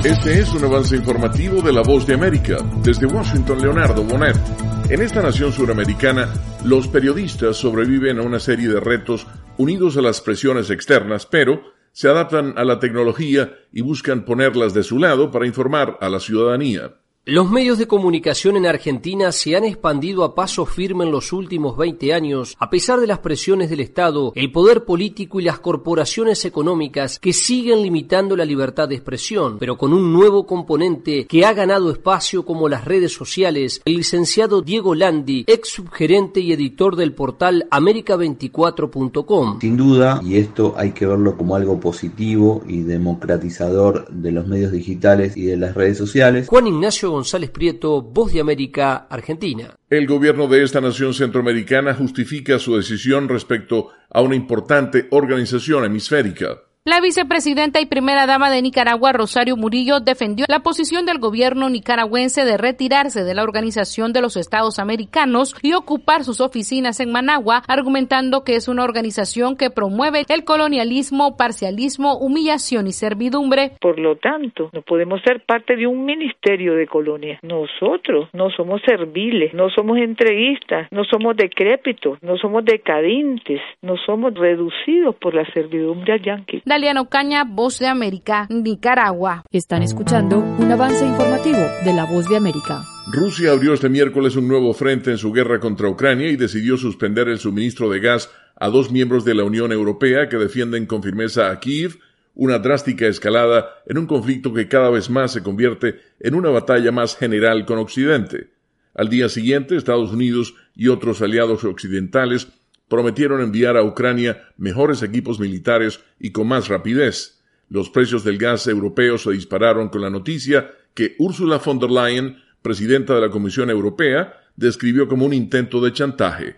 Este es un avance informativo de La Voz de América. Desde Washington, Leonardo Bonet. En esta nación suramericana, los periodistas sobreviven a una serie de retos unidos a las presiones externas, pero se adaptan a la tecnología y buscan ponerlas de su lado para informar a la ciudadanía. Los medios de comunicación en Argentina se han expandido a paso firme en los últimos 20 años, a pesar de las presiones del Estado, el poder político y las corporaciones económicas que siguen limitando la libertad de expresión, pero con un nuevo componente que ha ganado espacio como las redes sociales. El licenciado Diego Landi, ex subgerente y editor del portal America24.com. Sin duda, y esto hay que verlo como algo positivo y democratizador de los medios digitales y de las redes sociales. Juan Ignacio González Prieto, Voz de América, Argentina. El gobierno de esta nación centroamericana justifica su decisión respecto a una importante organización hemisférica. La vicepresidenta y primera dama de Nicaragua, Rosario Murillo, defendió la posición del gobierno nicaragüense de retirarse de la Organización de los Estados Americanos y ocupar sus oficinas en Managua, argumentando que es una organización que promueve el colonialismo, parcialismo, humillación y servidumbre. Por lo tanto, no podemos ser parte de un ministerio de colonia. Nosotros no somos serviles, no somos entreguistas, no somos decrépitos, no somos decadentes, no somos reducidos por la servidumbre al yanqui. Daliana Ocaña, Voz de América, Nicaragua. Están escuchando un avance informativo de La Voz de América. Rusia abrió este miércoles un nuevo frente en su guerra contra Ucrania y decidió suspender el suministro de gas a 2 miembros de la Unión Europea que defienden con firmeza a Kiev, una drástica escalada en un conflicto que cada vez más se convierte en una batalla más general con Occidente. Al día siguiente, Estados Unidos y otros aliados occidentales prometieron enviar a Ucrania mejores equipos militares y con más rapidez. Los precios del gas europeo se dispararon con la noticia que Ursula von der Leyen, presidenta de la Comisión Europea, describió como un intento de chantaje.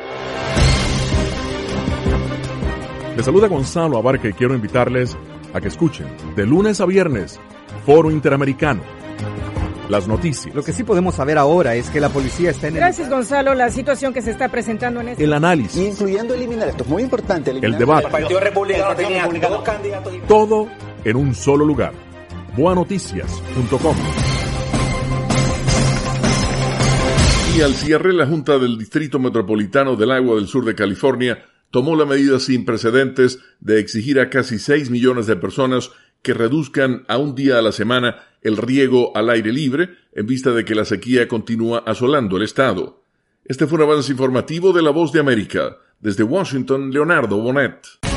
Les saluda Gonzalo Abarca y quiero invitarles a que escuchen de lunes a viernes Foro Interamericano. Las noticias. Lo que sí podemos saber ahora es que la policía está en Gracias, Gonzalo. La situación que se está presentando en el análisis. Incluyendo eliminar, esto es muy importante. El debate. El Partido Republicano tenía 2 candidatos. Todo en un solo lugar. Boanoticias.com. Y al cierre, la Junta del Distrito Metropolitano del Agua del Sur de California tomó la medida sin precedentes de exigir a casi 6 millones de personas que reduzcan a un día a la semana el riego al aire libre en vista de que la sequía continúa asolando el estado. Este fue un avance informativo de La Voz de América. Desde Washington, Leonardo Bonet.